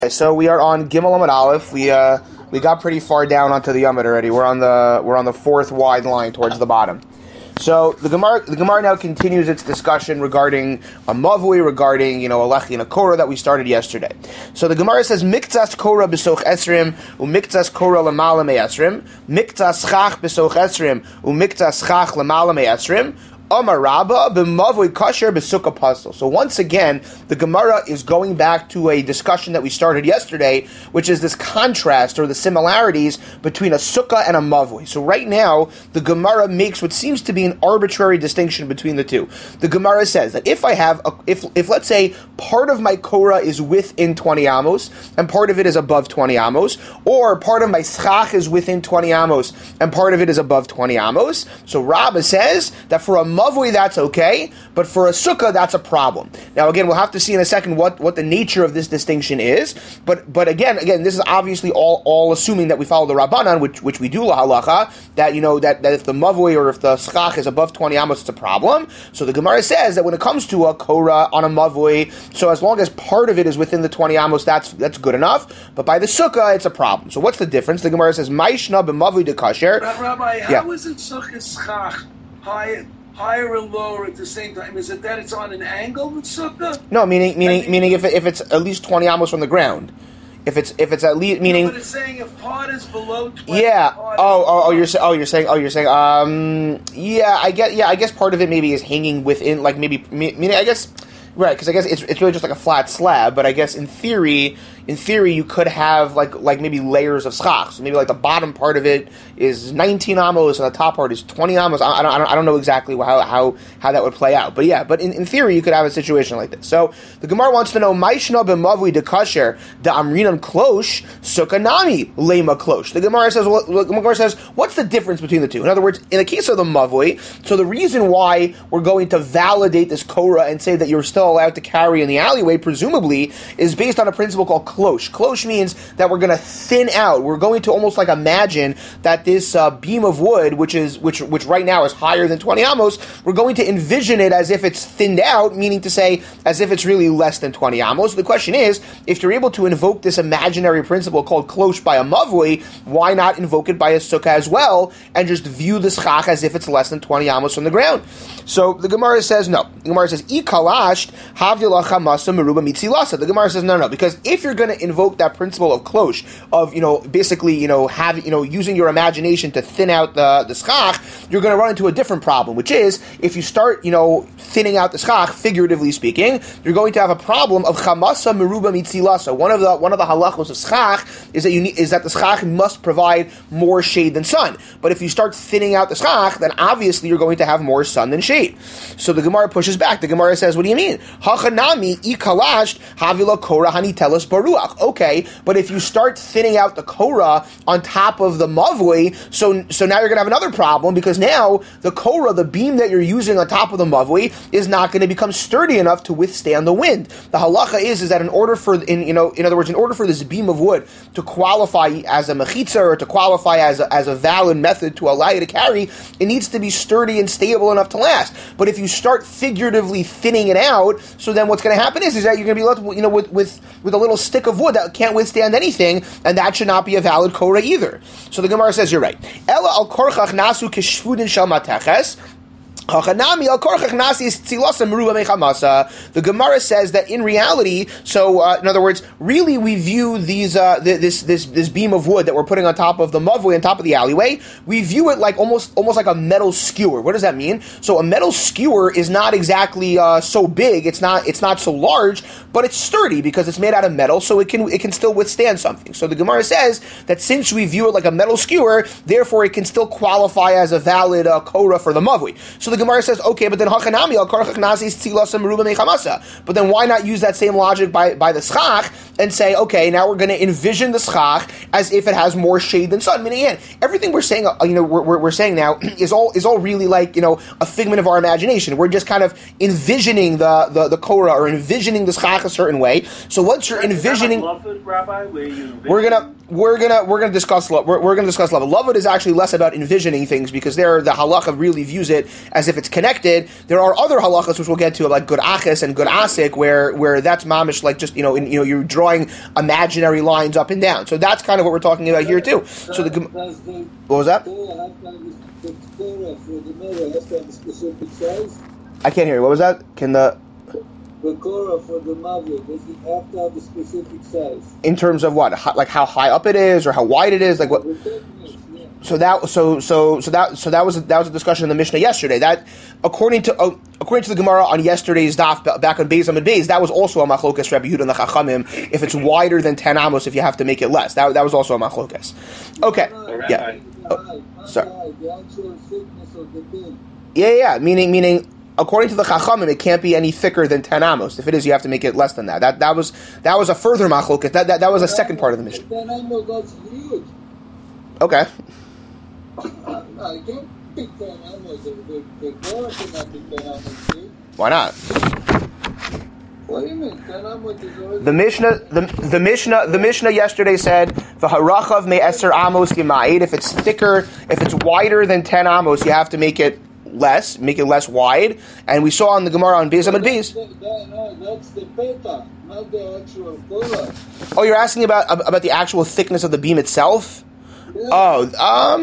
So we are on Gimel Amud Aleph. We got pretty far down onto the Yamid already. We're on the fourth wide line towards the bottom. So the Gemara now continues its discussion regarding a mavui, regarding a lechi and a korah that we started yesterday. So the Gemara says miktas korah b'soch esrim umiktas korah lamala me'esrim miktas chach b'soch esrim umiktas chach lamala me'esrim. Amar Rabba b'mavui kasher b'sukkah pastel. So once again, the Gemara is going back to a discussion that we started yesterday, which is this contrast or the similarities between a sukkah and a mavui. So right now, the Gemara makes what seems to be an arbitrary distinction between the two. The Gemara says that if I have, if let's say part of my korah is within 20 amos and part of it is above 20 amos, or part of my schach is within 20 amos and part of it is above 20 amos, so Rabba says that for a mavui, that's okay, but for a sukkah, that's a problem. Now, again, we'll have to see in a second what the nature of this distinction is. But again, this is obviously all assuming that we follow the Rabbanan, which we do lahalacha, that that if the mavui or if the schach is above 20 amos, it's a problem. So the Gemara says that when it comes to a korah on a mavui, so as long as part of it is within the 20 amos, that's good enough. But by the sukkah, it's a problem. So what's the difference? The Gemara says Maishna b'mavui de kasher. Rabbi, how is it sukkah schach higher and lower at the same time? Is it that it's on an angle with sukkah? No, meaning if it's at least 20 amos from the ground. If it's at least meaning. But it's saying if part is below 20. Yeah. You're saying. Yeah. I guess part of it maybe is hanging within, like maybe meaning. I guess. Right, because I guess it's really just like a flat slab, but I guess in theory you could have like maybe layers of schach. So maybe like the bottom part of it is 19 amos and the top part is 20 amos. I don't know exactly how that would play out, but in theory you could have a situation like this. So the Gemara wants to know Maishna b'mavui de kasher da amrinan klosh sukanami lema klosh. The Gemara says what's the difference between the two? In other words, in the case of the mavui, so the reason why we're going to validate this korah and say that you're still allowed to carry in the alleyway, presumably, is based on a principle called klosh. Klosh means that we're going to thin out. We're going to almost like imagine that this beam of wood, which right now is higher than 20 amos, we're going to envision it as if it's thinned out, meaning to say as if it's really less than 20 amos. The question is, if you're able to invoke this imaginary principle called klosh by a mavui, why not invoke it by a sukkah as well, and just view the schach as if it's less than 20 amos from the ground? So the Gemara says no. The Gemara says, I kalasht havdilacha masa meruba mitzilasa. The Gemara says no, because if you're going to invoke that principle of klosh, of basically using your imagination to thin out the schach, you're going to run into a different problem, which is if you start thinning out the schach, figuratively speaking, you're going to have a problem of chamasa meruba mitzilasa. One of the halachos of schach is that the schach must provide more shade than sun. But if you start thinning out the schach, then obviously you're going to have more sun than shade. So the Gemara pushes back. The Gemara says, what do you mean? Hachanami ikalasht havila korah hanitelas baruach. Okay, but if you start thinning out the korah on top of the mavui, so now you're going to have another problem, because now the korah, the beam that you're using on top of the mavui, is not going to become sturdy enough to withstand the wind. The halacha is that in order for this beam of wood to qualify as a mechitza, or to qualify as a valid method to allow you to carry, it needs to be sturdy and stable enough to last. But if you start figuratively thinning it out, so then what's going to happen is that you're going to be left with a little stick of wood that can't withstand anything, and that should not be a valid korah either. So the Gemara says you're right. Ela al korchach nasu keshvudin shal mateches. The Gemara says that in reality, in other words, really we view these this beam of wood that we're putting on top of the mavui, on top of the alleyway, we view it like almost like a metal skewer. What does that mean? So a metal skewer is not exactly so big, it's not so large, but it's sturdy because it's made out of metal, so it can still withstand something. So the Gemara says that since we view it like a metal skewer, therefore it can still qualify as a valid korah for the mavui. So the Gemara says, okay, but then hachanami al korach nasi tzilasa meruba mechamasa. But then why not use that same logic by the schach and say, okay, now we're going to envision the schach as if it has more shade than sun. Meaning, again, everything we're saying, we're saying now is all really like a figment of our imagination. We're just kind of envisioning the korah or envisioning the schach a certain way. So once you're envisioning, Rabbi, where you we're gonna discuss love. We're gonna discuss love. Love is actually less about envisioning things, because there the halacha really views it as as if it's connected. There are other halachas which we'll get to, like good achis and good asik, where that's mamish, like just you're drawing imaginary lines up and down. So that's kind of what we're talking about here too. So what was that? The Torah for the mirror has to have a specific size. I can't hear you. What was that? The Korah for the Mavli, does it have to have a specific size? In terms of what? Like how high up it is, or how wide it is? Like what? So that was a discussion in the Mishnah yesterday. That according to the Gemara on yesterday's daf back on Beis Amud Beis, that was also a machlokas Rabbi Yehuda and the Chachamim. If it's wider than 10 amos, if you have to make it less, that was also a machlokas. Okay, yeah. Sorry. The actual thickness of the beam. Yeah. Meaning. According to the Chachamim, it can't be any thicker than 10 amos. If it is, you have to make it less than that. That was a further machlokas. That was a second part of the Mishnah. 10 amos, that's huge. Okay. I can't pick 10 amos. The Korah cannot pick 10 amos. Why not? What do you mean? 10 amos is already... The Mishnah yesterday said v'harachav me'eser amos gema'id. If it's thicker, if it's wider than 10 amos, you have to make it less wide. And we saw on the Gemara on Beis Amud Beis. No, that's the petah, not the actual Korah. Oh, you're asking about the actual thickness of the beam itself? Yeah. Oh,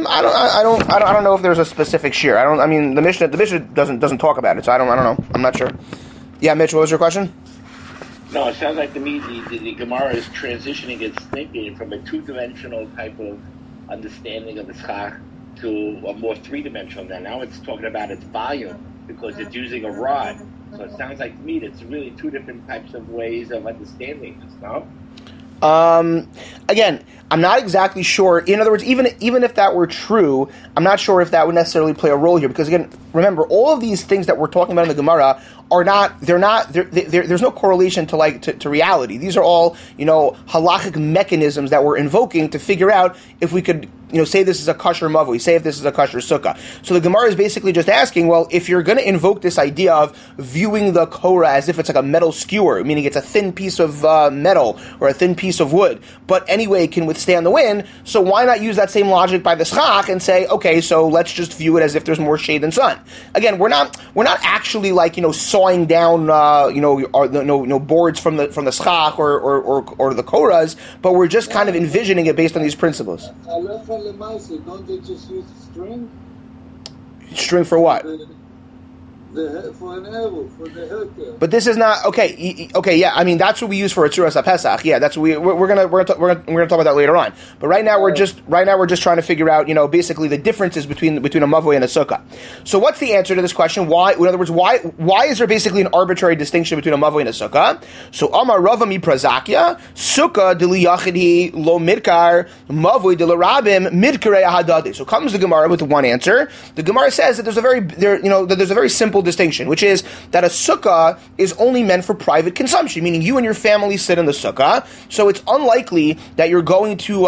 I don't know if there's a specific shear. The Mishnah doesn't talk about it, so I don't know. I'm not sure. Yeah, Mitch, what was your question? No, it sounds like to me the Gemara is transitioning its thinking from a two-dimensional type of understanding of the schach to a more three-dimensional. Now it's talking about its volume because it's using a rod. So it sounds like to me it's really two different types of ways of understanding this, no? Again, I'm not exactly sure. In other words, even if that were true, I'm not sure if that would necessarily play a role here. Because again, remember, all of these things that we're talking about in the Gemara there's no correlation to reality. These are all, halachic mechanisms that we're invoking to figure out if we could, say this is a kosher mavui, say if this is a kosher sukkah. So the Gemara is basically just asking, well, if you're going to invoke this idea of viewing the Korah as if it's like a metal skewer, meaning it's a thin piece of metal or a thin piece of wood, but anyway it can withstand the wind, so why not use that same logic by the schach and say, okay, so let's just view it as if there's more shade than sun. Again, we're not actually sawing down boards from the schach or the Korahs, but we're just kind of envisioning it based on these principles. Don't they just use string? String for what? For an arrow, for the haircut. But this is not okay. Yeah, that's what we use for a tzuras HaPesach. Yeah, that's what we're gonna talk about that later on. But right now we're just trying to figure out basically the differences between a mavoi and a sukkah. So what's the answer to this question? Why? In other words, why is there basically an arbitrary distinction between a mavoi and a sukkah? So Amar Rava mi Prazakya sukkah deli yachidi lo midkar mavoi deli rabim midkarei ahadadi. So comes the Gemara with one answer. The Gemara says that there's a very simple distinction, which is that a sukkah is only meant for private consumption, meaning you and your family sit in the sukkah, so it's unlikely that you're going to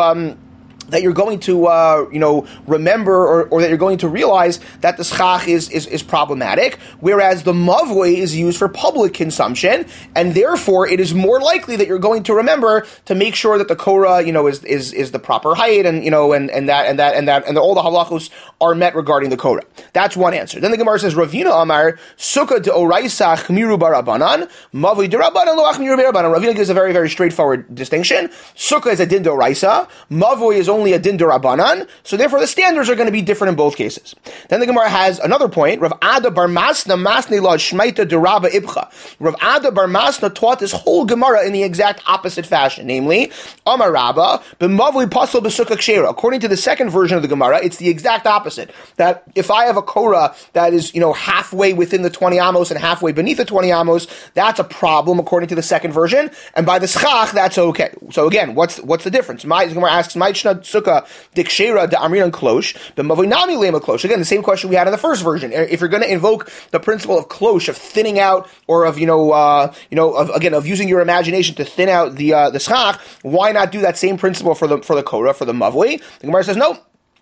remember or that you're going to realize that the schach is problematic, whereas the mavoi is used for public consumption, and therefore it is more likely that you're going to remember to make sure that the Korah, is the proper height, and all the halachos are met regarding the Korah. That's one answer. Then the Gemara says, Ravina Amar, Sukkah de Oraisa Chmiru Barabanan, Mavoi de Rabbanan Lo Achmiru Barabanan. Ravina gives a very, very straightforward distinction. Sukkah is a din de Oraisa, Mavoi is only a din de Rabbanan, so therefore the standards are going to be different in both cases. Then the Gemara has another point. Rav Ada Bar Masna Masne La Shmaita de Rabba Ibcha. Rav Ada Bar Masna taught this whole Gemara in the exact opposite fashion, namely, Amar Rabba, B'mavoi Pasal B'Sukkah Kshera. According to the second version of the Gemara, it's the exact opposite. That if I have a Korah that is, halfway within the 20 amos and halfway beneath the 20 amos, that's a problem according to the second version. And by the schach, that's okay. So again, what's the difference? The Gemara asks, Ma'ishna Sukkah Dikshera de Amrinan Klosh, the Mavonami Lema Klosh. Again, the same question we had in the first version. If you're going to invoke the principle of Klosh, of thinning out, or of using your imagination to thin out the schach, why not do that same principle for the Korah, for the Mavoi? The Gemara says no.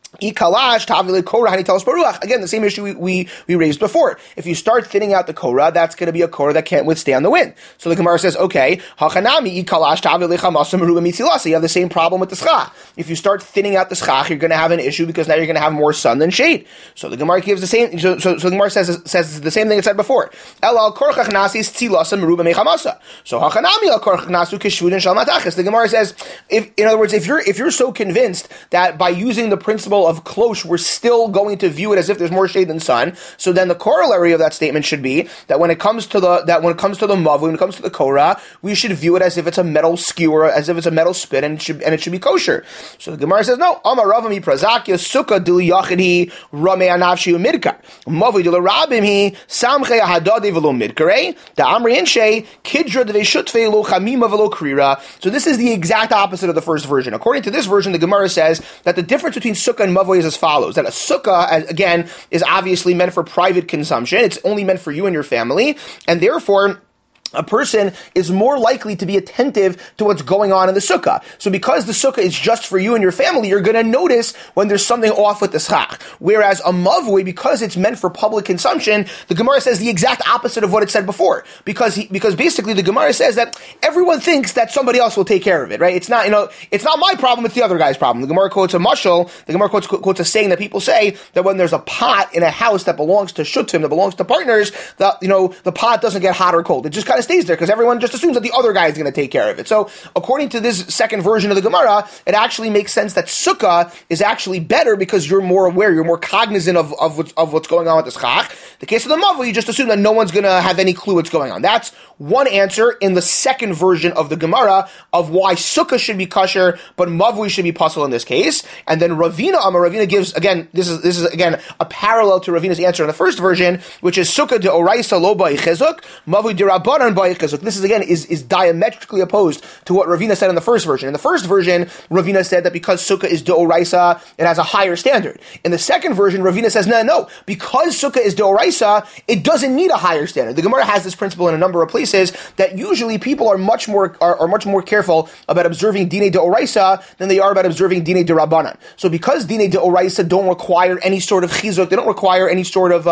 Ikalash tavile korah hanitelas baruach. Again, the same issue we raised before. If you start thinning out the korah, that's going to be a korah that can't withstand the wind. So the Gemara says, okay, hachanami ikalash tavile chamasa meruba mitzilasa. You have the same problem with the schach. If you start thinning out the schach, you're going to have an issue because now you're going to have more sun than shade. So the Gemara gives the same. So the Gemara says the same thing it said before. El al korach nasis tzilasa meruba mechamasa. So hachanami al korach nasu kishvudin shalmatachis. The Gemara says, in other words, if you're so convinced that by using the principle of cloche, we're still going to view it as if there's more shade than sun. So then the corollary of that statement should be that when it comes to the mavu, when it comes to the korah, we should view it as if it's a metal skewer, as if it's a metal spit, and it should be kosher. So the Gemara says, no, Amar Ravami Prazakia Sukkah Dili Yachidi Rame Anavshi Umidkar Mavu Dila Rabimhi Samche Hadade Velo Midkare Da Amri Inshe Kidra Dve Shutfe Lo Chamima Velo Krira. So this is the exact opposite of the first version. According to this version, the Gemara says that the difference between sukkah and mavu is as follows: that a sukkah, again, is obviously meant for private consumption. It's only meant for you and your family, and therefore a person is more likely to be attentive to what's going on in the sukkah. So because the sukkah is just for you and your family, you're going to notice when there's something off with the schach. Whereas a mavui, because it's meant for public consumption, the Gemara says the exact opposite of what it said before. Because basically the Gemara says that everyone thinks that somebody else will take care of it, right? It's not my problem, it's the other guy's problem. The Gemara quotes a mashal, the Gemara quotes a saying that people say that when there's a pot in a house that belongs to shutim, that belongs to partners, the pot doesn't get hot or cold. It just kind of stays there because everyone just assumes that the other guy is going to take care of it. So according to this second version of the Gemara, it actually makes sense that sukkah is actually better because you're more aware, you're more cognizant of what's going on with the schach. The case of the mavu, you just assume that no one's going to have any clue what's going on. That's one answer in the second version of the Gemara of why sukkah should be kosher, but mavu should be puzzle in this case. And then Ravina gives, again, this is again a parallel to Ravina's answer in the first version, which is sukkah de oraisa lo bai chezuk, mavu de rabbanan bai chezuk. This is again is diametrically opposed to what Ravina said in the first version. In the first version, Ravina said that because sukkah is de oraisa, it has a higher standard. In the second version, Ravina says no, because sukkah is de oraisa, it doesn't need a higher standard. The Gemara has this principle in a number of places that usually people are much more careful about observing Dinei de Oraisa than they are about observing Dinei de Rabbanan. So because Dinei de Oraisa don't require any sort of chizuk, they don't require any sort of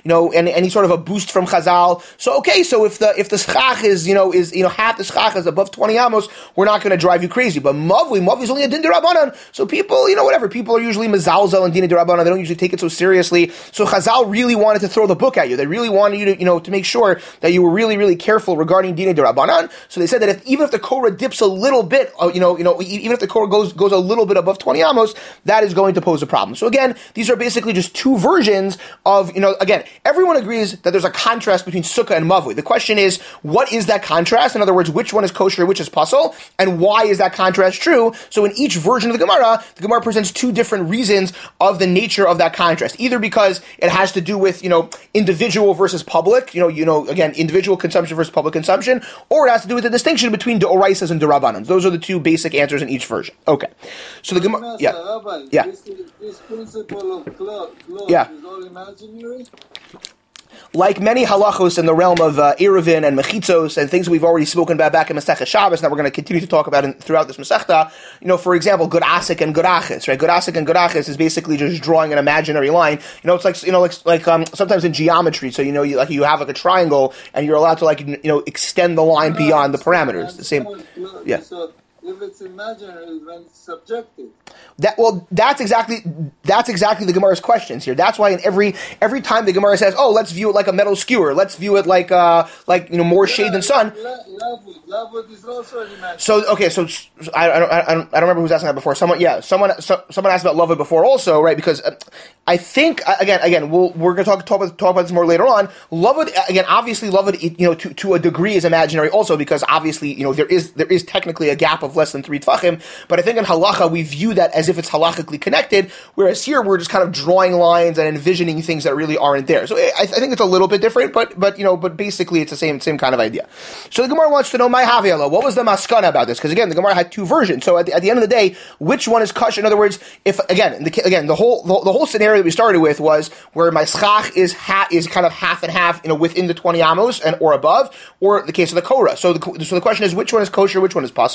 any sort of a boost from Chazal. So if the schach is half the schach is above 20 amos, we're not going to drive you crazy. But mavu is only a din de Rabbanan. So people are usually mezalzel and Dinei de Rabbanan. They don't usually take it so seriously. So Chazal really wanted to throw the book at you. They really wanted you to make sure that you were really, really careful regarding Dinei de Rabbanan. So they said that even if the korah dips a little bit, even if the korah goes a little bit above 20 amos, that is going to pose a problem. So again, these are basically just two versions of, again, everyone agrees that there's a contrast between sukkah and mavu. The question is, what is that contrast? In other words, which one is kosher, which is puzzle, and why is that contrast true? So in each version of the Gemara presents two different reasons of the nature of that contrast. Either because it has to do with, individual versus public, again, individual consumption versus public consumption, or it has to do with the distinction between deoraisas and derabbanans. Those are the two basic answers in each version. Okay. So the Gemara, yeah. This principle of cloth is all imaginary? Like many halachos in the realm of Eruvin and Mechitzos and things we've already spoken about back in Masechta Shabbos, that we're going to continue to talk about throughout this Masechta, for example, Gurasik and Gurachis, right? Gurasik and Gurachis is basically just drawing an imaginary line. It's like sometimes in geometry, so you have like a triangle and you're allowed to extend the line beyond the parameters. The same, yeah. So if it's imaginary, then it's subjective. That's exactly the Gemara's questions here. That's why in every time the Gemara says, "Oh, let's view it like a metal skewer. Let's view it like more shade than sun." Lavud is also imaginary. So I don't remember who's asking that before. Someone asked about lavud before also, right? Because I think again we're going to talk about this more later on. Lavud again, obviously lavud to a degree is imaginary also because obviously there is technically a gap of less than 3 tefachim, but I think in halacha we view that as if it's halachically connected, whereas here we're just kind of drawing lines and envisioning things that really aren't there. So I think it's a little bit different, but basically it's the same kind of idea. So the Gemara wants to know, my Haviyallah, what was the maskana about this? Because again, the Gemara had two versions. So at the end of the day, which one is kosher? In other words, if the whole scenario that we started with was where my schach is kind of half and half, within the 20 amos or above, or the case of the korah. So the question is, which one is kosher, which one is pasul?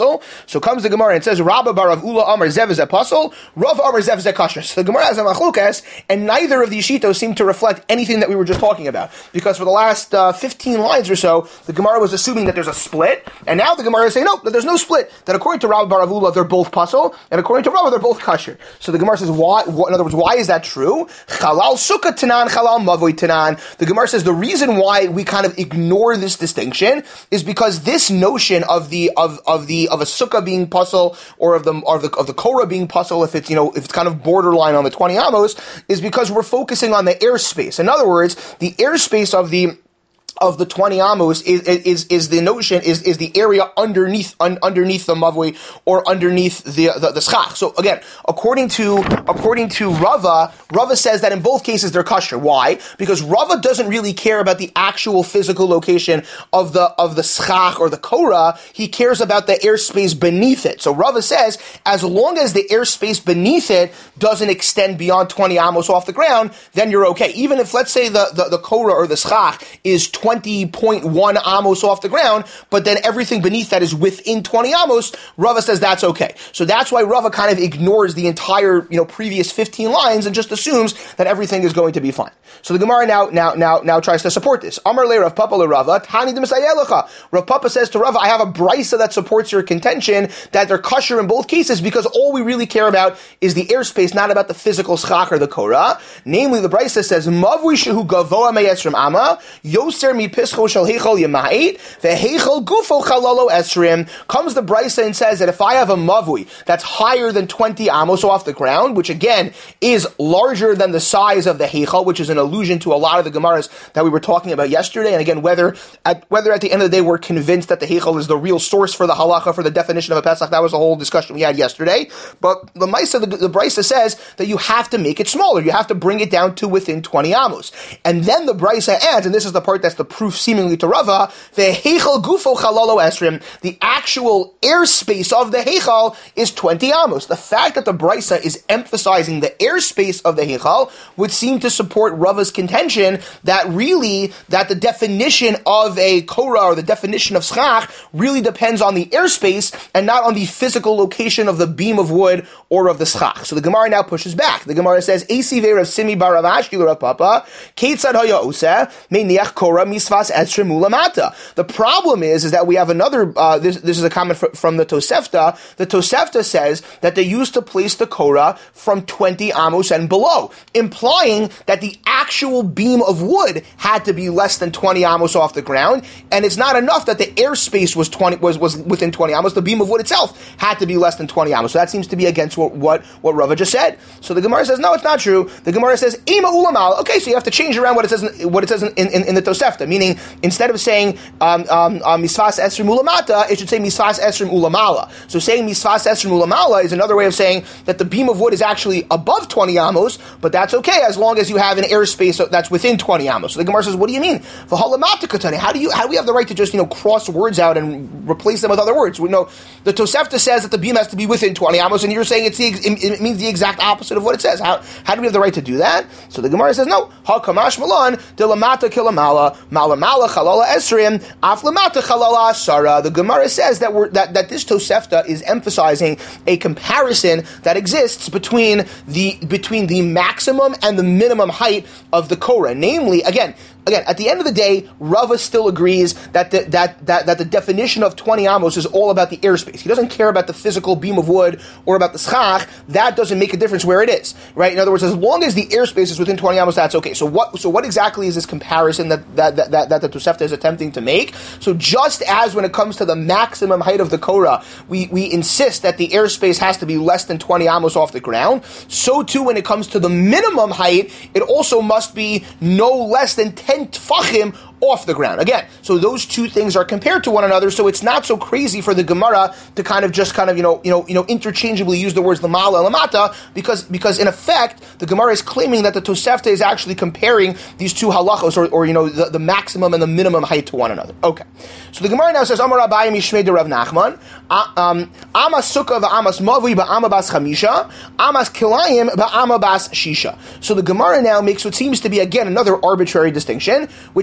So comes the Gemara and says, Rabba bar Rav Ula Amar Zev is a puzzle, Rav Amar Zev is a kasher. So the Gemara has a machlukas, and neither of these shitos seem to reflect anything that we were just talking about. Because for the last 15 lines or so, the Gemara was assuming that there's a split, and now the Gemara is saying, no, that there's no split. That according to Rabba bar Rav Ula, they're both puzzle, and according to Rabba, they're both kasher. So the Gemara says, why? In other words, why is that true? Chalal sukkah tanan, chalal mavoi tanan. The Gemara says the reason why we kind of ignore this distinction is because this notion of a sukkah being puzzle or of the korah being puzzle, if it's kind of borderline on the 20 amos, is because we're focusing on the airspace. In other words, the airspace of the 20 amos is the notion is the area underneath the mavui or underneath the schach. So again, according to Rava says that in both cases they're kosher. Why? Because Rava doesn't really care about the actual physical location of the schach or the korah. He cares about the airspace beneath it. So Rava says as long as the airspace beneath it doesn't extend beyond 20 amos off the ground, then you're okay. Even if, let's say, the korah or the schach is 20.1 amos off the ground, but then everything beneath that is within 20 amos, Rava says that's okay. So that's why Rava kind of ignores the entire, previous 15 lines and just assumes that everything is going to be fine. So the Gemara now tries to support this. Amar le Rav Papa le Rava, Tani d'Mesayelecha. Rav Papa says to Rava, I have a brisa that supports your contention that they're kosher in both cases because all we really care about is the airspace, not about the physical schach or the korah. Namely, the brisa says, Mavui shehu gavoa me'esrim ama, yoser mi pischo shel heichal yema'it, ve'heichal gufo chalalo esrim. Comes the brisa and says that if I have a mavui that's higher than 20 amos off the ground, which again is larger than the size of the heichal, which is an allusion to a lot of the Gemaras that we were talking about yesterday, and again, whether at the end of the day we're convinced that the heichal is the real source for the halacha, for the definition of a Pesach, that was a whole discussion we had yesterday. But the Maisa, the Brisa says that you have to make it smaller. You have to bring it down to within 20 amos. And then the Brisa adds, and this is the part that's the proof seemingly to Rava, the heichal gufo chalalo esrim, the actual airspace of the heichal is 20 amos. The fact that the Brisa is emphasizing the airspace of the heichal would seem to support Rava's contention that the definition of a korah or the definition of schach really depends on the airspace and not on the physical location of the beam of wood or of the schach. So the Gemara now pushes back. The Gemara says, Eisi ve'Rav Simi bar Rav Ashki l'Rav Papa, Keitzad haya oseh, me'niach korah misvas esrim ulamata. The problem is that we have another, this is a comment from the Tosefta. The Tosefta says that they used to place the korah from 20 amos and below, implying that the actual beam of wood had to be less than 20 amos off the ground, and it's not enough that the airspace was within 20 amos. The beam of wood itself had to be less than 20 amos. So that seems to be against what Rava just said. So the Gemara says, no, it's not true. The Gemara says, Ima ulamal. Okay, so you have to change around what it says in the Tosefta, meaning instead of saying misfas esrim ulamata, it should say misfas esrim ulamala. So saying misfas esrim ulamala is another way of saying that the beam of wood is actually above 20 amos, but that's okay as long as you have an airspace that's within 20 amos. So the Gemara says, what do you mean? How do we have the right to just cross words out and replace them with other words? We know the Tosefta says that the beam has to be within 20 amos, and you're saying it means the exact opposite of what it says. How do we have the right to do that? So the Gemara says, no. Ha kamash malan de lamata kilamala malamala chalala esrim af lamata chalala asara. The Gemara says that this Tosefta is emphasizing a comparison that exists between the maximum and the minimum height of the korah. Namely, again, at the end of the day, Rava still agrees that the definition of 20 amos is all about the airspace. He doesn't care about the physical beam of wood or about the schach. That doesn't make a difference where it is, right? In other words, as long as the airspace is within 20 amos, that's okay. So what exactly is this comparison that the Tosefta is attempting to make? So just as when it comes to the maximum height of the korah, we insist that the airspace has to be less than 20 amos off the ground, so too when it comes to the minimum height, it also must be no less than 10 tfachim off the ground. Again, so those two things are compared to one another, so it's not so crazy for the Gemara to kind of interchangeably use the words lamala and lamata, because in effect, the Gemara is claiming that the Tosefta is actually comparing these two halachos, or the maximum and the minimum height to one another. Okay. So the Gemara now says, Amar Abaye Mishmei de Rav Nachman, Amas Sukkah v'Amas Mavui ba'ama bas Chamisha, Amas Kilayim ba'ama bas Shisha. So the Gemara now makes what seems to be, again, another arbitrary distinction, which is,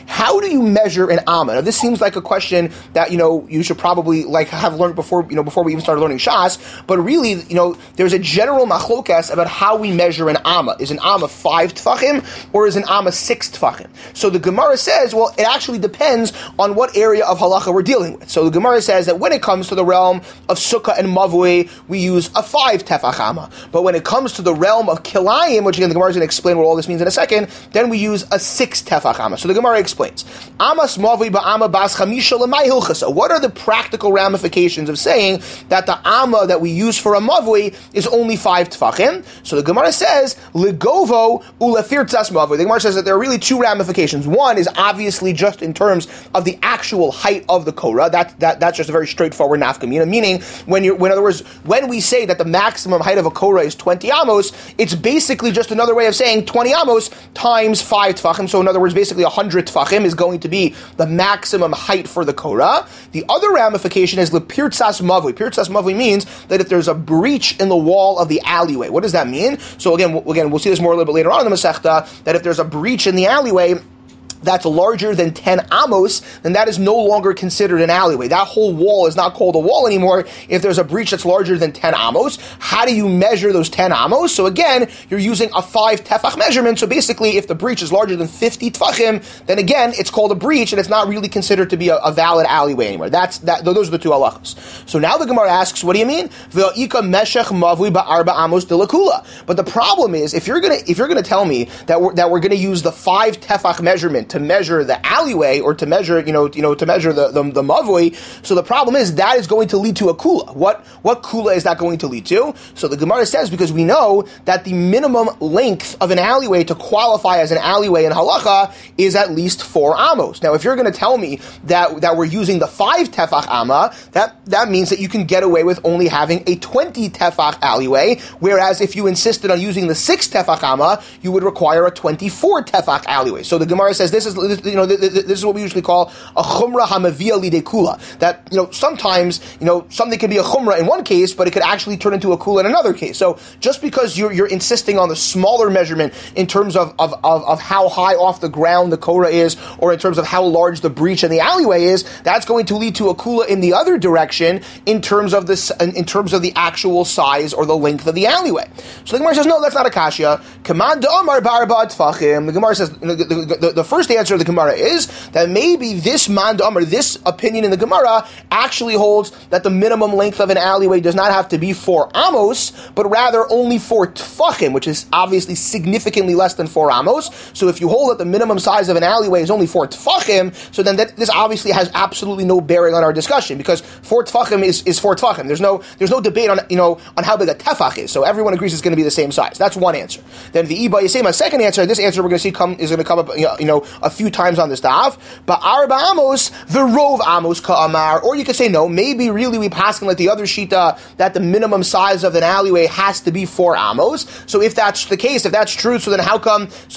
how do you measure an amma? Now, this seems like a question that, you should probably have learned before we even started learning Shas, but really, there's a general machlokas about how we measure an amma. Is an amma 5 tfachim or is an amma 6 tfachim? So the Gemara says, well, it actually depends on what area of halacha we're dealing with. So the Gemara says that when it comes to the realm of sukkah and mavui, we use a 5 tefach amma. But when it comes to the realm of kilayim, which again the Gemara is going to explain what all this means in a second, then we use a 6 tefach amma. So the Gemara explains, amas mavui ba'ama bas chamisha l'mai hilchasa. What are the practical ramifications of saying that the amma that we use for a mavui is only 5 tefachim? So the Gemara says, legovo ulefirtzas mavui. The Gemara says that there are really 2 ramifications. One is obviously just in terms of the actual height of the korah. That's just a very straightforward nafkamina, meaning in other words, when we say that the maximum height of a korah is 20 amos, it's basically just another way of saying 20 amos times 5 tefachim. So in other words, basically 100 tefachim is going to be the maximum height for the korah. The other ramification is lepirtzas mavui. Pirtzas mavui means that if there's a breach in the wall of the alleyway. What does that mean? So again, we'll see this more a little bit later on in the Masechta, that if there's a breach in the alleyway that's larger than 10 amos, then that is no longer considered an alleyway. That whole wall is not called a wall anymore if there's a breach that's larger than 10 amos. How do you measure those 10 amos? So again, you're using a 5 tefach measurement. So basically, if the breach is larger than 50 tefachim, then again, it's called a breach, and it's not really considered to be a valid alleyway anymore. Those are the 2 halachos. So now the Gemara asks, what do you mean? Ve'ika meshech mavui ba'arba amos dilakula. But the problem is, if you're gonna tell me that we're gonna use the 5 tefach measurement to measure the alleyway or to measure, to measure the mavui. So the problem is that is going to lead to a kula. What kula is that going to lead to? So the Gemara says, because we know that the minimum length of an alleyway to qualify as an alleyway in halacha is at least 4 amos. Now, if you're going to tell me that we're using the 5 tefach amma, that means that you can get away with only having a 20 tefach alleyway, whereas if you insisted on using the 6 tefach amma, you would require a 24 tefach alleyway. So the Gemara says this is what we usually call a chumrah hamavia lidei kula. That sometimes something can be a chumrah in one case, but it could actually turn into a kula in another case. So just because you're insisting on the smaller measurement in terms of how high off the ground the korah is, or in terms of how large the breach in the alleyway is, that's going to lead to a kula in the other direction in terms of the actual size or the length of the alleyway. So the Gemara says, no, that's not a kasha. Command d'amar ba'arba tfachim. The Gemara says the first answer of the Gemara is that maybe this man d'amar, this opinion in the Gemara, actually holds that the minimum length of an alleyway does not have to be 4 amos, but rather only 4 tfachim, which is obviously significantly less than 4 amos. So if you hold that the minimum size of an alleyway is only 4 tfachim, so then this obviously has absolutely no bearing on our discussion, because 4 tfachim is 4 tfachim. There's no debate on how big a tefach is. So everyone agrees it's going to be the same size. That's one answer. Then the Iba Yisema, second answer, this answer we're going to see is going to come up a few times on this daf. But arba amos, the rov amos ka'amar. Or you could say no, maybe really we passing like the other shita that the minimum size of an alleyway has to be 4 amos. So if that's the case, if that's true, so then how come? So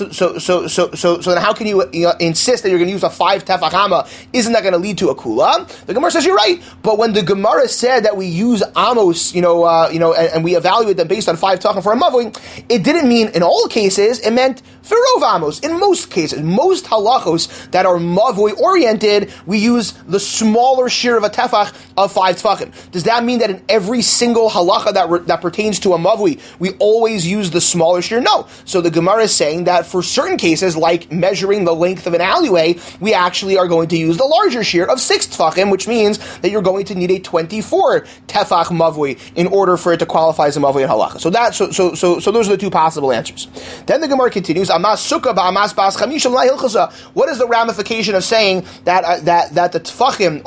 then how can you insist that you're going to use a 5 tefach amma? Isn't that going to lead to a kula? The Gemara says you're right, but when the Gemara said that we use amos, and we evaluate them based on 5 tefachim for a mavui, it didn't mean in all cases. It meant for rov amos. In most cases, most halachos that are mavui oriented, we use the smaller share of a tefach of 5 tefachim. Does that mean that in every single halacha that pertains to a mavui, we always use the smaller share? No. So the Gemara is saying that for certain cases, like measuring the length of an alleyway, we actually are going to use the larger share of 6 tefachim, which means that you're going to need a 24 tefach mavui in order for it to qualify as a mavui in halacha. So those are the 2 possible answers. Then the Gemara continues, Amas sukkah ba'amas bas chamisha l'mai hilchasa. What is the ramification of saying that the tefachim,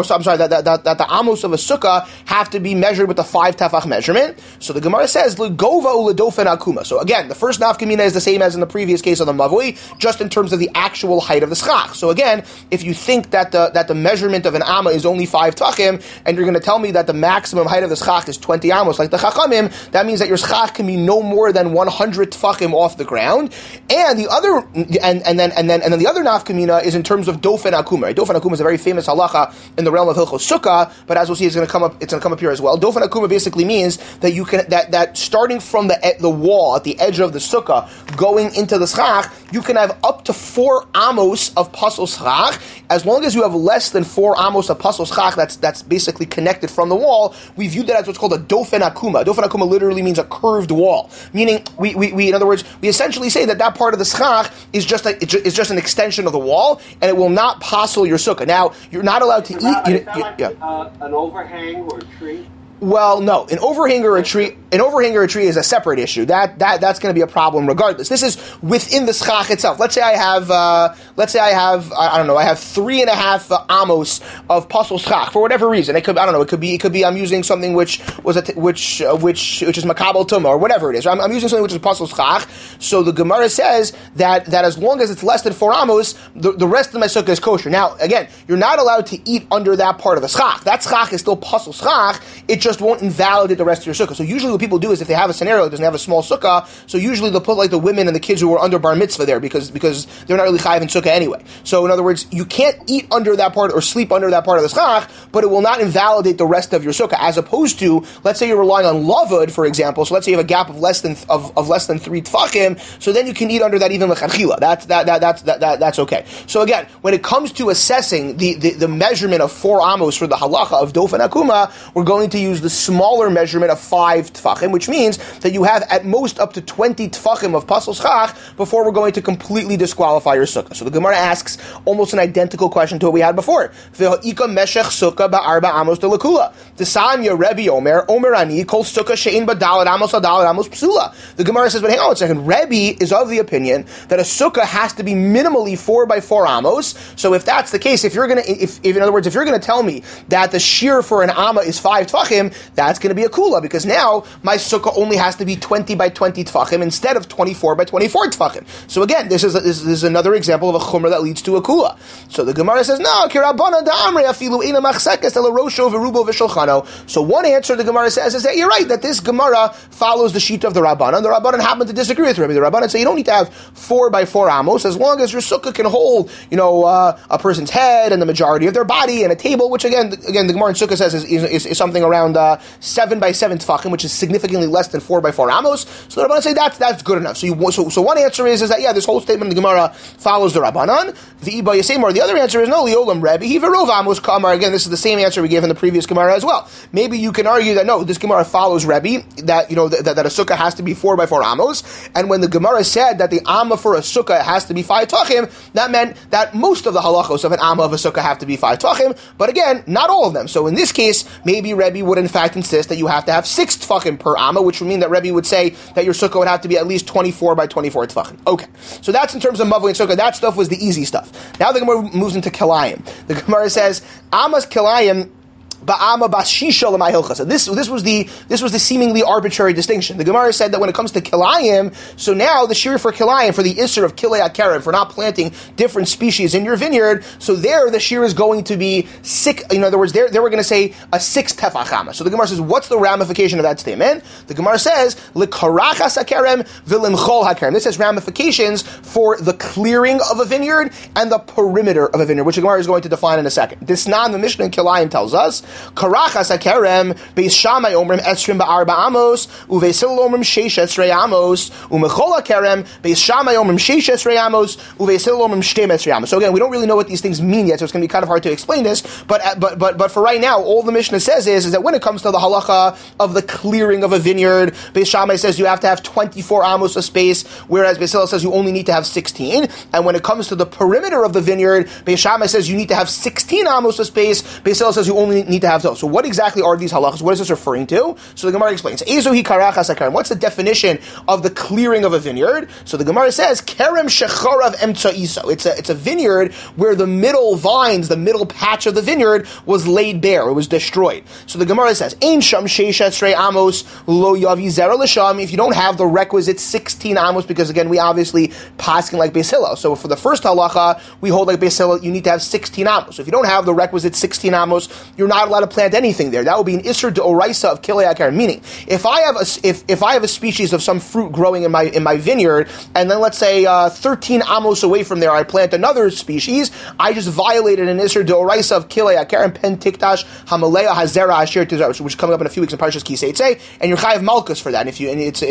that the amos of a sukkah have to be measured with the 5 tefach measurement? So the Gemara says, l'gova u'ledofen akuma. So again, the first nafkamina is the same as in the previous case of the mavui, just in terms of the actual height of the schach. So again, if you think that the measurement of an amma is only 5 tefachim, and you're going to tell me that the maximum height of the schach is 20 amos, like the chachamim, that means that your schach can be no more than 100 tefachim off the ground. And the other, and then the other nafkamina is in terms of dofen akuma. Right? Dofen akuma is a very famous halacha in the realm of Hilchos Sukkah, but as we'll see, it's going to come up here as well. Dofen akuma basically means that you can that starting from the wall at the edge of the sukkah, going into the schach, you can have up to 4 amos of pasul schach. As long as you have less than 4 amos of pasul schach, that's basically connected from the wall. We view that as what's called a dofen akuma. Dofen akuma literally means a curved wall, meaning we in other words, we essentially say that part of the schach is just an extension of the wall, and it will not pasul your sukkah. Now, you're not allowed to eat. An overhang or a tree? Well, no. An overhang or a tree is a separate issue. That's going to be a problem regardless. This is within the schach itself. Let's say I have I have 3.5 amos of pasul schach for whatever reason. It could be I'm using something which is makabel tumah or whatever it is. I'm using something which is pasul schach. So the Gemara says that as long as it's less than 4 amos, the rest of my sukkah is kosher. Now, again, you're not allowed to eat under that part of the schach. That schach is still pasul schach. It just won't invalidate the rest of your sukkah. So usually what people do is if they have a scenario that doesn't have a small sukkah, so usually they'll put like the women and the kids who are under bar mitzvah there because they're not really chayiv in sukkah anyway. So in other words, you can't eat under that part or sleep under that part of the schach, but it will not invalidate the rest of your sukkah. As opposed to, let's say you're relying on lavud, for example. So let's say you have a gap of less than 3 tefachim. So then you can eat under that even lechatchila. That's okay. So again, when it comes to assessing the measurement of 4 amos for the halacha of dofen akuma, we're going to use the smaller measurement of 5 tefachim, which means that you have at most up to 20 tefachim of pasul schach before we're going to completely disqualify your sukkah. So the Gemara asks almost an identical question to what we had before. V'ha'ika meshech sukkah ba'arba amos delakula. T'sanya Rebbe Omer ani kol sukkah she'in ba'dalat amos psula. The Gemara says, but hang on a second. Rebbe is of the opinion that a sukkah has to be minimally 4 by 4 amos. So if that's the case, if in other words, if you're going to tell me that the shear for an amma is 5 tefachim, that's going to be a kula, because now my sukkah only has to be 20 by 20 tefachim instead of 24 by 24 tefachim. So again, this is another example of a chumrah that leads to a kula. So the Gemara says, no, kirabana da'amre afilu ina machsekes ela rosho v'rubo v'shulchano. So one answer the Gemara says is that you're right, that this Gemara follows the sheet of the Rabbanan. The Rabbanan happen to disagree with Rebbe. The Rabbanan say you don't need to have 4 by 4 amos as long as your sukkah can hold, a person's head and the majority of their body and a table, which again the Gemara in Sukkah says is something around 7 by 7 tefachim, which is significantly less than 4 by 4 amos. So the Rabbanan say that's good enough. So one answer is that this whole statement of the Gemara follows the Rabbanan. The other answer is no, liolam Rebbe he verov amos kamar. Again, this is the same answer we gave in the previous Gemara as well. Maybe you can argue that no, this Gemara follows Rebbe, that that a sukkah has to be 4 by 4 amos, and when the Gemara said that the amma for a sukkah has to be 5 tefachim, that meant that most of the halachos of an amma of a sukkah have to be 5 tefachim, but again, not all of them. So in this case, maybe Rebbe would in fact insist that you have to have 6 tefachim per amma, which would mean that Rebbe would say that your sukkah would have to be at least 24 by 24 tefachim. Okay, so that's in terms of mavli and sukkah. That stuff was the easy stuff. Now the Gemara moves into kilayim. The Gemara says, Amas kilayim ba'ama bashisha l'may hilchas. So this was the seemingly arbitrary distinction. The Gemara said that when it comes to kilayim, so now the shir for kilayim, for the isser of kilei akarim, for not planting different species in your vineyard, so there the shir is going to be 6. In other words, there we're going to say a 6 tefachama. So the Gemara says, what's the ramification of that statement? The Gemara says likarachas hakarem v'limchol hakarem. This has ramifications for the clearing of a vineyard and the perimeter of a vineyard, which the Gemara is going to define in a second. This the Mishnah in Kilayim tells us. Karachas hakerem beis Shammai omrim esrim ba'arba amos uveis Hillel omrim sheish esrei amos umechol hakerem beis Shammai omrim sheish esrei amos uveis Hillel omrim shtem esrei amos. So again, we don't really know what these things mean yet, so it's going to be kind of hard to explain this. But for right now, all the Mishnah says is that when it comes to the halacha of the clearing of a vineyard, beis Shammai says you have to have 24 amos of space, whereas beis Hillel says you only need to have 16. And when it comes to the perimeter of the vineyard, beis Shammai says you need to have 16 amos of space. Beis Hillel says you only need to have those. So what exactly are these halachas? What is this referring to? So the Gemara explains. Ezohi karachas hakarem. What's the definition of the clearing of a vineyard? So the Gemara says kerem shecharav emtzaiso. It's a vineyard where the middle vines, the middle patch of the vineyard was laid bare. It was destroyed. So the Gemara says ein sham sheish esrei amos lo yavi zera l'sham. If you don't have the requisite 16 amos, because again we obviously paskin like Beis Hillel. So for the first halacha we hold like Beis Hillel, you need to have 16 amos. So if you don't have the requisite 16 amos, you're not allowed to plant anything there. That would be an Isser D'Oraisa of Kilei HaKerem. Meaning, if I have a species of some fruit growing in my vineyard, and then let's say 13 amos away from there I plant another species, I just violated an Isser D'Oraisa of Kilei HaKerem, Pen Tiktash Hamalea Hazera Asher Tizar, which is coming up in a few weeks in Parshas Ki Seitzei, and you're Chayav Malkus for that. And it's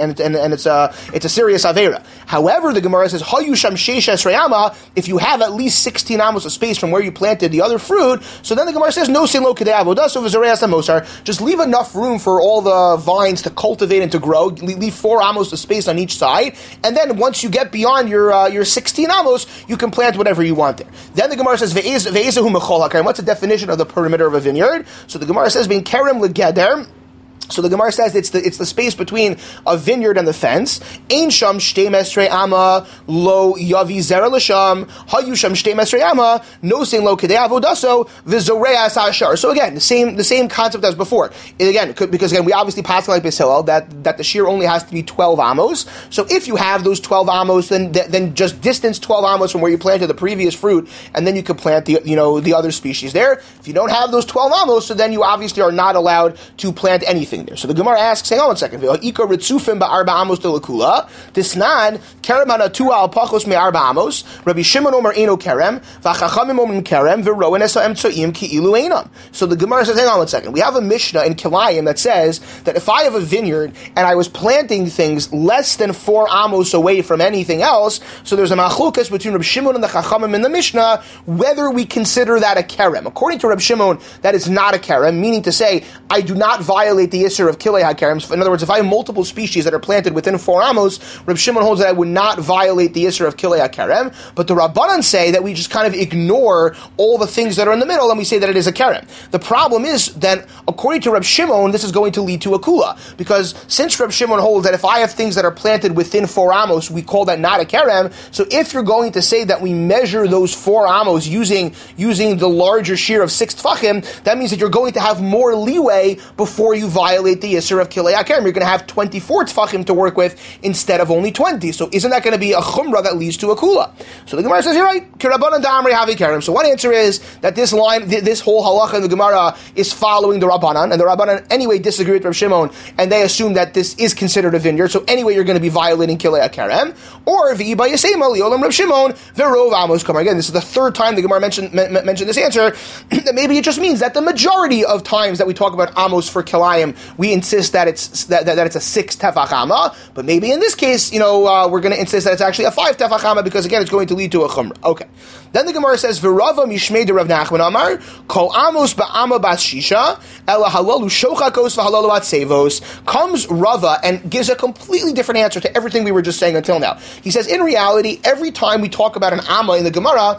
a serious avera. However, the Gemara says Hayu Sham Sheishes Reyama. If you have at least 16 amos of space from where you planted the other fruit, so then the Gemara says no sin lo kedei avodah, so v'zarei mosar. Just leave enough room for all the vines to cultivate and to grow. Leave 4 amos of space on each side, and then once you get beyond your 16 amos, you can plant whatever you want there. Then the Gemara says ve'ezahu mechol hakarem. What's the definition of the perimeter of a vineyard? So the Gemara says being kerem legeder. So the Gemara says it's the space between a vineyard and the fence. Ein sham shtei mesrei ama lo yavi zera l'sham hayu sham shtei mesrei ama no sein lo kedei avodaso v'zoreas hashar. So again, the same concept as before. Because we obviously pass like Beis Hillel that the shear only has to be 12 amos. So if you have those 12 amos, then just distance 12 amos from where you planted the previous fruit, and then you can plant the other species there. If you don't have those 12 amos, so then you obviously are not allowed to plant anything there. So the Gemara asks, hang on 1 second. Ika ritzufim ba'arba amos de l'kula. Disnan kerem anatua al pachos me'arba amos. Rabbi Shimon omer eno kerem. V'chachamim omer kerem. V'roen esa'em tzo'im ki ilu einam. So the Gemara says, hang on 1 second. We have a Mishnah in Kilayim that says that if I have a vineyard and I was planting things less than 4 amos away from anything else, so there's a machlukas between Rabbi Shimon and the chachamim in the Mishnah whether we consider that a kerem. According to Rabbi Shimon, that is not a kerem, meaning to say I do not violate the Isser of Kilei HaKerem. In other words, if I have multiple species that are planted within 4 amos, Reb Shimon holds that I would not violate the Isser of Kilei HaKerem. But the Rabbanan say that we just kind of ignore all the things that are in the middle and we say that it is a Kerem. The problem is that according to Reb Shimon, this is going to lead to a Kula. Because since Reb Shimon holds that if I have things that are planted within 4 amos, we call that not a Kerem. So if you're going to say that we measure those 4 amos using the larger shear of 6 tfachim, that means that you're going to have more leeway before you violate the Yisr of Kilei HaKerem. You're going to have 24 tfachim to work with instead of only 20. So isn't that going to be a chumrah that leads to a kula? So the Gemara says, you're right. Kirabanan da'amri havi kerem. So one answer is that this line, this whole halacha in the Gemara is following the Rabbanan, and the Rabbanan anyway disagree with Reb Shimon, and they assume that this is considered a vineyard. So anyway, you're going to be violating Kilei HaKerem. Or v'iba yasema liolam Reb Shimon v'rov amos kamar. Again, this is the third time the Gemara mentioned this answer. That maybe it just means that the majority of times that we talk about amos for Kilayim, we insist that it's a 6 tefach amma, but maybe in this case, we're going to insist that it's actually a 5 tefach amma because again, it's going to lead to a chumrah. Okay. Then the Gemara says, "V'rava mishmei de Rav Nachman Amar kol amos ba'ama bas shisha ela halalu shochakos v'halalu atzevos." Comes Rava and gives a completely different answer to everything we were just saying until now. He says, in reality, every time we talk about an amma in the Gemara,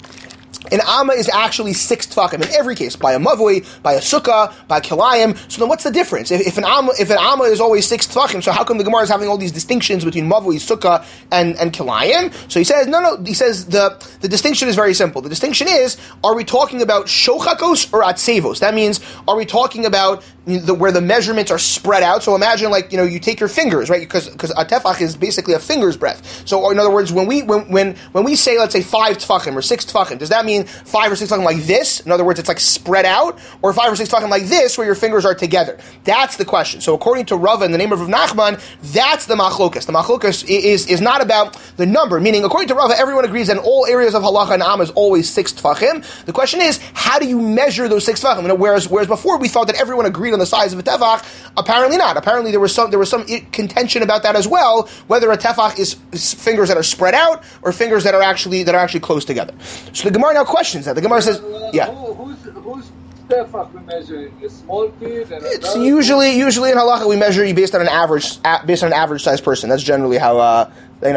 an amma is actually 6 tefachim in every case, by a mavui, by a sukkah, by kilayim. So then what's the difference? If an amma is always 6 tefachim, so how come the Gemara is having all these distinctions between mavui, sukkah, and kilayim? So he says, no, he says the distinction is very simple. The distinction is, are we talking about shochakos or atzevos? That means, are we talking about where the measurements are spread out? So imagine you take your fingers, right? Because a tefach is basically a finger's breadth. So in other words, when we say, let's say 5 tefachim or 6 tefachim, does that mean 5 or 6 tefachim like this? In other words, it's like spread out, or 5 or 6 tefachim like this, where your fingers are together? That's the question. So according to Rava, in the name of Rav Nachman, that's the machlokas. The machlokas is not about the number, meaning according to Rava, everyone agrees that in all areas of halacha and amma is always 6 tefachim. The question is, how do you measure those 6 tefachim? Whereas before we thought that everyone agreed on the size of a tefach, apparently not. Apparently there was some contention about that as well, whether a tefach is fingers that are spread out or fingers that are actually close together. So the Gemara now questions that. The Gemara says, yeah. Who's tefach we measuring? A small kid? It's usually in halacha we measure you based on an average sized person. That's generally how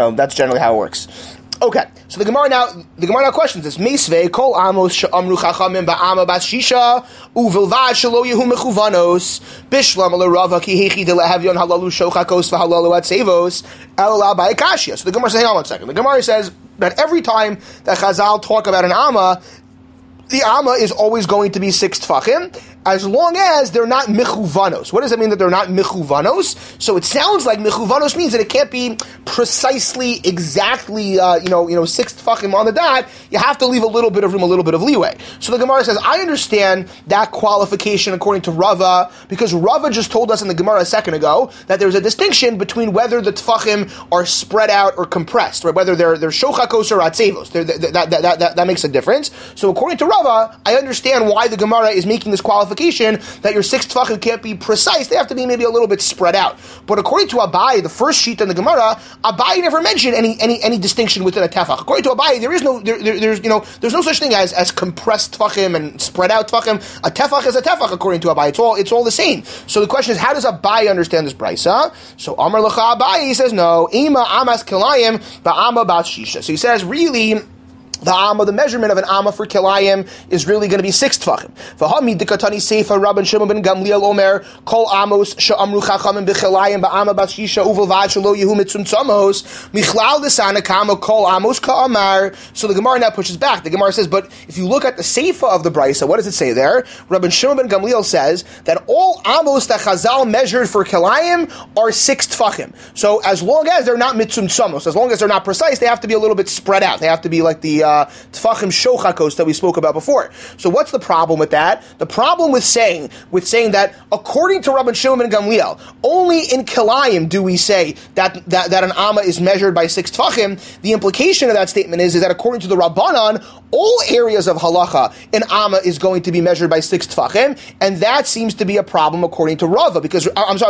it works. Okay, so the Gemara now questions this. Meisvei kol amos she'amru chachamim ba'ama bas shisha uvilvad shelo yehu mechuvanos bishlam l'rava ki hechi de lehavyon halalu shochakos v'halalu atzevos elala ba'ikashia. So the Gemara says, hang on 1 second. The Gemara says that every time that Chazal talk about an amma, the amma is always going to be 6 tefachim, as long as they're not mechuvanos. What does that mean that they're not mechuvanos? So it sounds like mechuvanos means that it can't be precisely, exactly, six tefachim on the dot. You have to leave a little bit of room, a little bit of leeway. So the Gemara says, I understand that qualification according to Rava, because Rava just told us in the Gemara a second ago that there's a distinction between whether the tefachim are spread out or compressed, right? Whether they're shochakos or atzevos. That makes a difference. So according to Rava, I understand why the Gemara is making this qualification that your six tefachim can't be precise. They have to be maybe a little bit spread out. But according to Abai, the first sheet in the Gemara, Abai never mentioned any distinction within a tefach. According to Abai, there is no there's no such thing as compressed tefachim and spread out tefachim. A tefach is a tefach according to Abai. It's all the same. So the question is, how does Abai understand this brisa? So Amar Lecha Abai, he says no. Ima amas kilayim ba'ama bat shisha. So he says really, the measurement of an amma for kilayim is really going to be 6 tefachim. V'hami dikatani seifa Rabban Shimon ben Gamliel omer kol amos she'amru chachamim b'kilayim ba'ama bat shisha uvelvad shelo yehu mitzumtzamos michlal desana kama kol amos ka'amar. So the Gemara now pushes back. The Gemara says, but if you look at the seifa of the brisa, what does it say there? Rabban Shimon ben Gamliel says that all amos that Chazal measured for kilayim are 6 tefachim. So as long as they're not mitzumtzamos, as long as they're not precise, they have to be a little bit spread out. They have to be like the tefachim shochakos that we spoke about before. So what's the problem with that? The problem with saying that according to Rabban Shimon ben Gamliel, only in kilayim do we say that an amma is measured by 6 tefachim. The implication of that statement is that according to the Rabbanan, all areas of halacha, an amma is going to be measured by 6 tefachim, and that seems to be a problem according to Rava, because according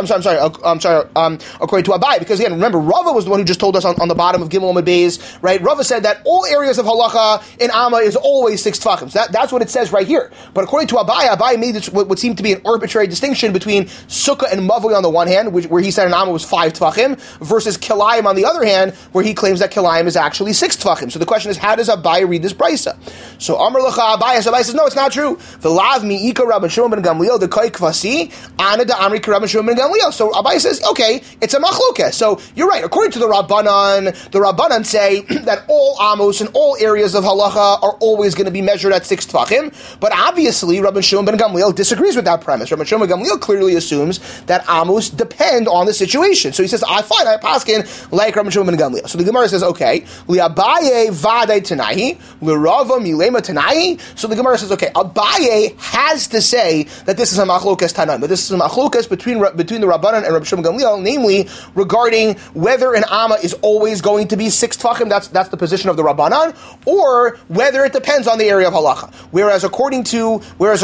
to Abai, because again, remember, Rava was the one who just told us on the bottom of Gimel Amud Beis, right? Rava said that all areas of halacha in amma is always 6 tefachim. So that's what it says right here. But according to Abai made this what seemed to be an arbitrary distinction between sukkah and mavoi on the one hand, where he said an amma was 5 tefachim, versus kilayim on the other hand, where he claims that kilayim is actually 6 tefachim. So the question is, how does Abai read this brisa? So Amar Lecha Abai, so Abai says, no, it's not true. V'lav mi'ika Rabban Shimon ben Gamliel dekai kvasi ana da amri Rabban Shimon ben Gamliel. So Abai says, okay, it's a machlokes. So you're right. According to the Rabbanan say that all amos and all areas of halacha are always going to be measured at 6 tefachim. But obviously, Rabban Shimon ben Gamliel disagrees with that premise. Rabban Shimon ben Gamliel clearly assumes that amos depend on the situation. So he says, I paskin like Rabban Shimon ben Gamliel. So the Gemara says, okay, li'abaye vadei tanahi, li'rava milema tanahi. So the Gemara says, okay, Abaye has to say that this is a machlokas tanan, but this is a machlokas between the Rabbanan and Rabban Shimon ben Gamliel, namely regarding whether an amma is always going to be 6 tefachim. That's the position of the Rabbanan, or whether it depends on the area of halacha. Whereas according to Rabban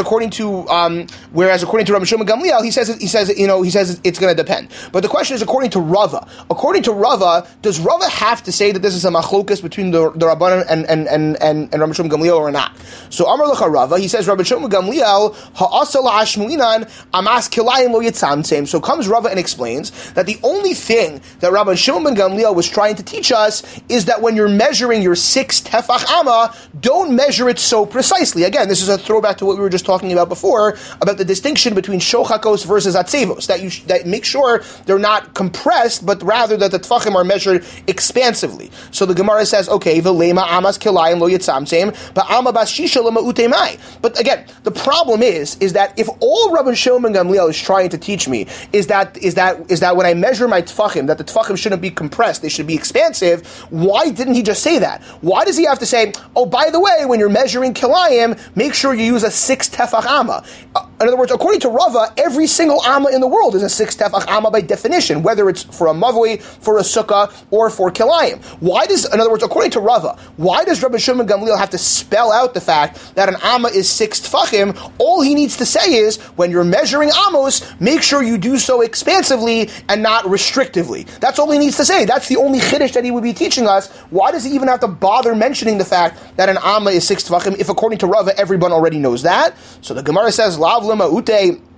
Shimon ben Gamliel, he says it's going to depend. But the question is, according to Rava, does Rava have to say that this is a machlokas between the Rabbanan and Rabban Shimon ben Gamliel or not? So Amar Lecha Rava, he says Rabban Shimon ben Gamliel ha'asa la'ashmuinan amas kilayim lo yitzamtzem. So comes Rava and explains that the only thing that Rabban Shimon ben Gamliel was trying to teach us is that when you're measuring your 6 tefach amma, don't measure it so precisely. Again, this is a throwback to what we were just talking about before, about the distinction between shochakos versus atzevos, that make sure they're not compressed, but rather that the tefachim are measured expansively. So the Gemara says, okay, v'lema amas kilayim lo yitzamtzem, but amma bas shisha lema utemai. But again, the problem is that if all Rabban Shimon ben Gamliel is trying to teach me is that when I measure my tefachim, that the tefachim shouldn't be compressed, they should be expansive, why didn't he just say that? Why does he have to say, oh, by the way, when you're measuring kilayim, make sure you use a 6 tefach amma? In other words, according to Rava, every single amma in the world is a 6 tefach amma by definition, whether it's for a mavoi, for a sukkah, or for kilayim. In other words, according to Rava, why does Rabban Shimon ben Gamliel have to spell out the fact that an amma is 6 tefachim? All he needs to say is, when you're measuring amos, make sure you do so expansively and not restrictively. That's all he needs to say. That's the only chiddush that he would be teaching us. Why does he even have to bother mentioning the fact that an amma is 6 tefachim if according to Rava everyone already knows that? So the Gemara says, Lav lema ute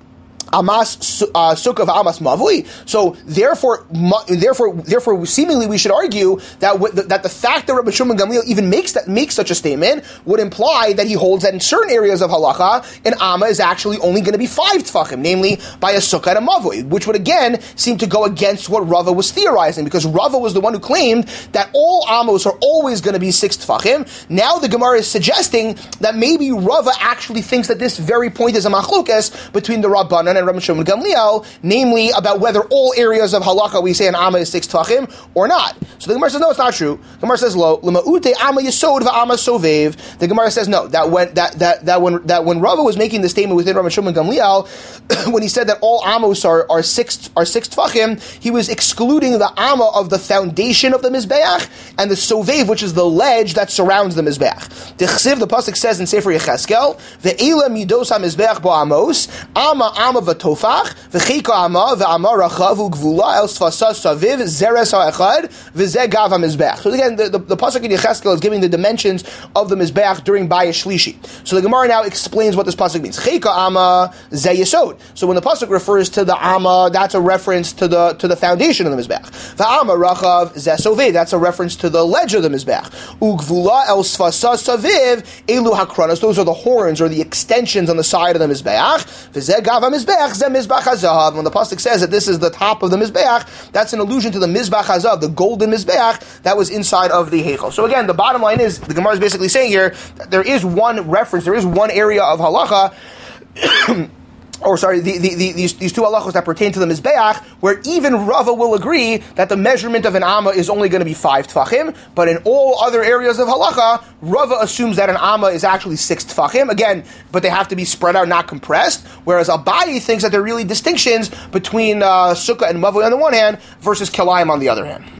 Amas sukkah v'amas mavui. So therefore, seemingly we should argue that that the fact that Rabbi Shimon Gamliel even makes such a statement would imply that he holds that in certain areas of halacha, an amma is actually only going to be 5 tfachim, namely by a sukkah and a mavui, which would again seem to go against what Rava was theorizing, because Rava was the one who claimed that all amos are always going to be 6 tfachim. Now the Gemara is suggesting that maybe Rava actually thinks that this very point is a machlukas between the Rabbanan and Rabbi Shimon Gamliel, namely about whether all areas of halacha we say an amma is 6 tfachim or not. So the Gemara says no, it's not true. The Gemara says lo l'ma'ute amma yesod v'amma sovev. The Gemara says no, that when Rava was making the statement within Rabbi Shimon Gamliel, when he said that all amos are 6 tfachim, he was excluding the amma of the foundation of the mizbeach and the sovev, which is the ledge that surrounds the mizbeach. The pasuk says in Sefer Yecheskel, ve'ela midos ha-mizbeach bo amos amma v'tofach v'chika amma v'amma rachav u'gvula el sfasa saviv zeres ha'echad v'zeh gav ha-mizbeach. So again, the pasuk in Yecheskel is giving the dimensions of the mizbeach during Bayis Shlishi. So the Gemara now explains what this pasuk means. Chika amma zeh yesod. So when the pasuk refers to the amma, that's a reference to the foundation of the mizbeach. V'amma rachav zeh soveh. That's a reference to the ledge of the mizbeach. U'gvula el sfasa saviv elu hakranas. Those are the horns or the extensions on the side of the mizbeach. V'zeh gav ha-mizbeach zeh mizbach hazahav. When the pasuk says that this is the top of the mizbeach, that's an allusion to the mizbach hazahav, the golden mizbeach that was inside of the heichal. So again, the bottom line is the Gemara is basically saying here that there is one reference, there is one area of halacha. These two halachos that pertain to the mizbeach, where even Rava will agree that the measurement of an amma is only going to be 5 tfachim, but in all other areas of halacha, Rava assumes that an amma is actually 6 tfachim. Again, but they have to be spread out, not compressed. Whereas Abaye thinks that there are really distinctions between sukkah and mavui on the one hand versus kilayim on the other hand.